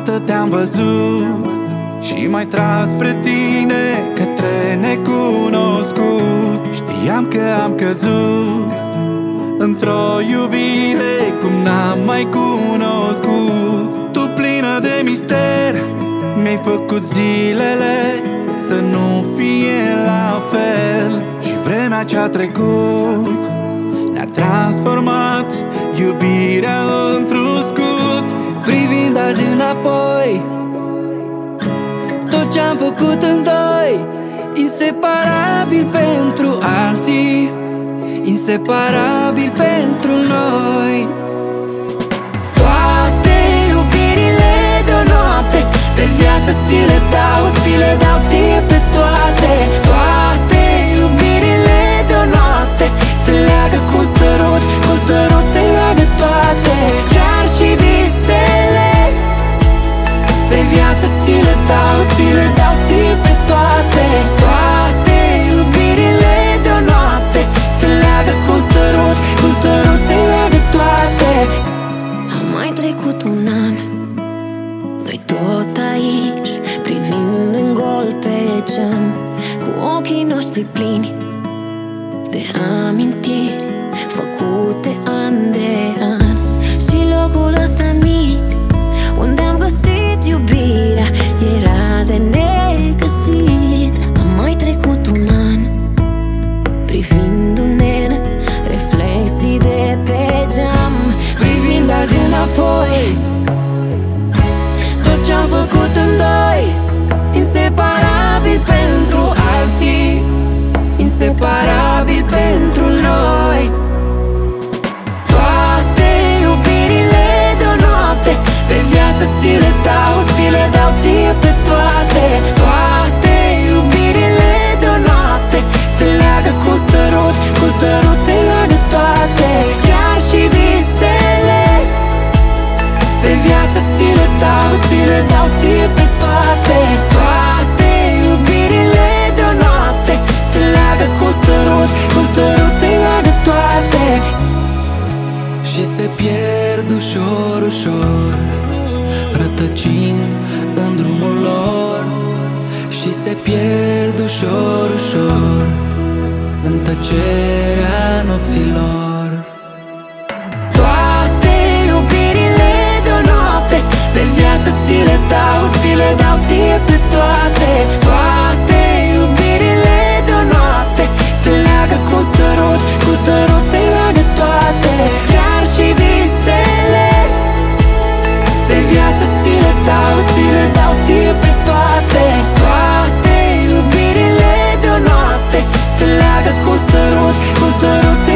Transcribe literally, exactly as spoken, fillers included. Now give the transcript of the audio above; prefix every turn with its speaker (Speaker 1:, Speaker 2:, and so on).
Speaker 1: dată te-am văzut și m-ai tras spre tine, către necunoscut. Știam că am căzut într-o iubire cum n-am mai cunoscut. Tu plină de mister, mi-ai făcut zilele să nu fie la fel. Și vremea ce-a trecut ne-a transformat iubirea într-un scut.
Speaker 2: Privind azi înapoi, tot ce-am făcut în doi, inseparabil pentru alții, inseparabil pentru noi. Toate iubirile de o noapte, pe viață ți le dau, ți le dau ție pe toate. Toate iubirile de o noapte se leagă cu un sărut, cu un sărut se leagă toate. Chiar și visele pe viață ți le dau, ți le dau ție pe toate. Toate iubirile de o noapte se leagă cu un sărut, cu un sărut se leagă toate.
Speaker 3: A mai trecut un an, noi tot aici, privind în gol pe geam, cu ochii noștri plini de amintiri făcute an de an. Și locul ăsta mic unde am găsit iubirea era de negăsit. A mai trecut un an, privindu-ne în reflexii de pe geam.
Speaker 2: Privind azi înapoi, tot ce-am făcut în doi, inseparabil pentru alții, inseparabil pentru noi. Toate iubirile de o noapte, pe viață ți le dau, ți le dau ție pe toate. Toate iubirile de o noapte se leagă cu un sărut, cu un sărut se leagă toate. Chiar și visele pe viață ți le dau, ți le dau ție pe toate. Toate iubirile de o noapte se leagă cu un sărut, cu un sărut se leagă toate.
Speaker 1: Și se pierd ușor, ușor, rătăcind în drumul lor. Și se pierd ușor, ușor în tăcerea nopților.
Speaker 2: Toate iubirile de o noapte, pe viață ți le dau, ți le dau ție pe toate. Toate iubirile de o noapte se leagă cu un sărut, cu un sărut se leagă toate. Chiar și visele pe viață ți le dau, ți le dau ție pe toate. Toate iubirile de o noapte se leagă cu un sărut, cu un sărut se